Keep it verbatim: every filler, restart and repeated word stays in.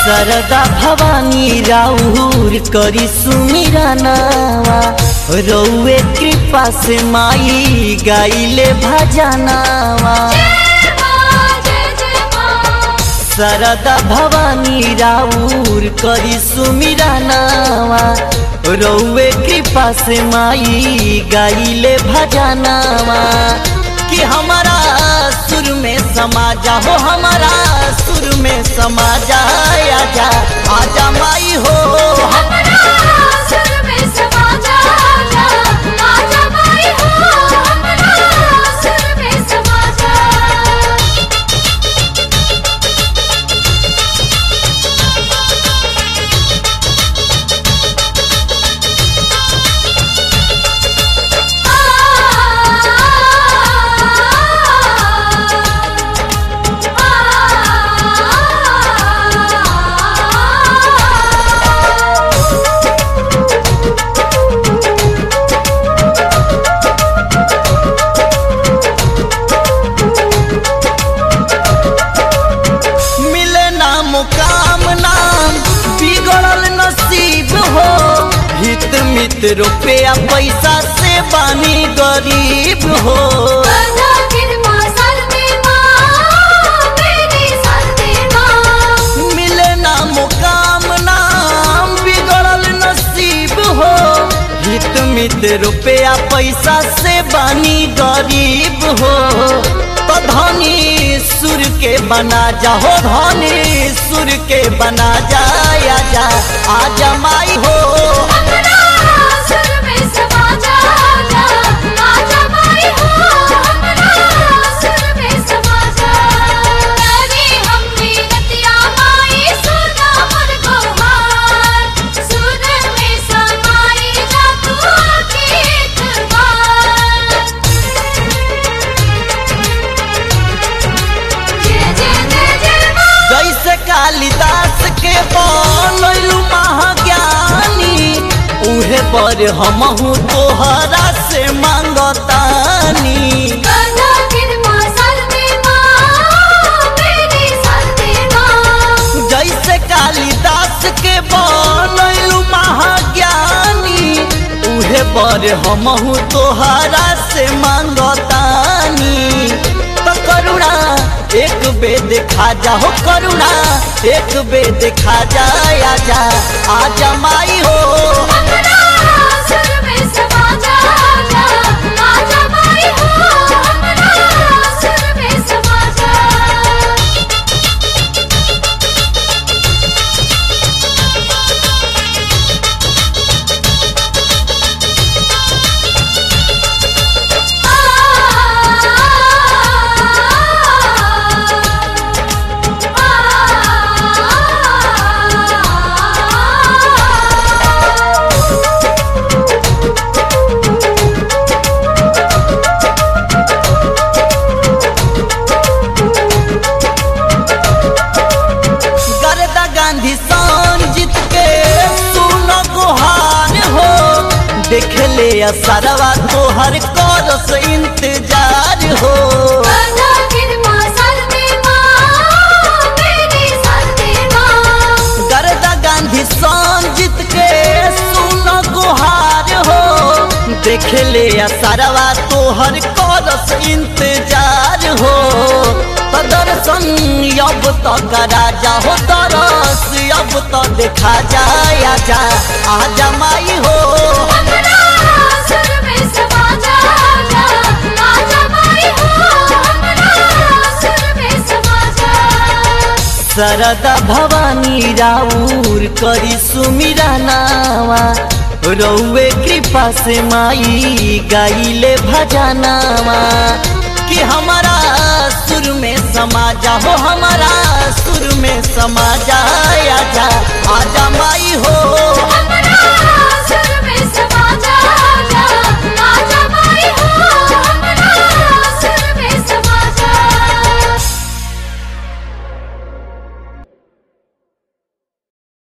सरदा भवानी राउर करी सुमिरा नावा, रउए कृपा से माई गाइले भजनावा। सरदा भवानी राउर करी सुमिरा नावा, रउए कृपा से माई गाइले भजनावा। कि हमारा सुर में समा जा हो, हमारा सुर में समा जा, आजा आजा माई हो, हमारा सुर में समा जा, आजा माई हो, हमारा सुर में समा जा। मुकाम नाम बिगड़ल नसीब हो, हित मित रुपया पैसा से बानी गरीब हो। मिले ना मुकाम नाम बिगड़ल नसीब हो, हित मित रुपया पैसा से बानी गरीब हो। तो धनी सुर के बना जा हो, धनी सुर के बना जा, आजा आजा माई हो, हमारा सुर में समा जा, आजा माई हो, हमारा सुर में समा जा। तेरी हम विनतिया माई सुना मन को हार, सुर में समाई जा तू एक बार। जैसे कालिदास के बनलू महाज्ञानी, उहे पर हमहू तोहरा से मांगतानी। जैसे कालिदास के बनलू महाज्ञानी, उहे पर हमहू तोहरा से मांगतानी। तो करुणा एक बे देखा जा हो, करुणा एक बे देखा जा, आजा आजा माई हो, हमारा सुर में समा जा, आजा माई हो, हमारा सुर में समा जा। गांधी संजीत के सुन गुहार हो, देख ले असरवा तोहर करस इंतजार हो। गर्दा गांधी संजीत के सुन गुहार हो, देख ले असरवा तोहर करस इंतजार हो। दर्शन अब तो करा जा हो, तरस अब तो देखा जा, आजा आजा माई हो, हमारा सुर में समा जा, आजा माई हो, हमारा सुर में समा जा। सरदा भवानी राउर करी सुमिरा नावा, रउए कृपा से माई गाइले भजनावा। कि हमारा सुर में समा जा हो, हमारा सुर में समा जा, आजा आजा माई हो।